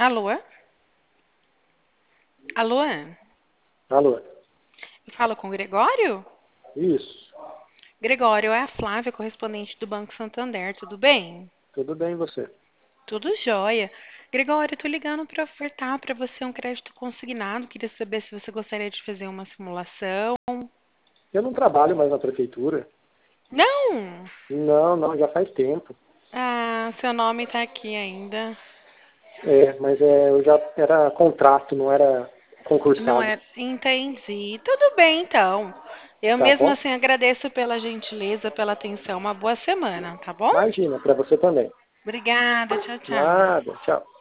Alô? Alô? Alô? Eu falo com o Gregório? Isso. Gregório, é a Flávia, correspondente do Banco Santander, tudo bem? Tudo bem e você? Tudo jóia. Gregório, eu tô ligando para ofertar para você um crédito consignado. Queria saber se você gostaria de fazer uma simulação. Eu não trabalho mais na prefeitura. Não! Não, já faz tempo. Ah, seu nome tá aqui ainda. Mas eu já era contrato, não era Não concursado. é? Entendi. Tudo bem, então. Eu Tá mesmo bom? assim agradeço pela gentileza, pela atenção. Uma boa semana, tá bom? Imagina, para você também. Obrigada, tchau, tchau. Nada, tchau.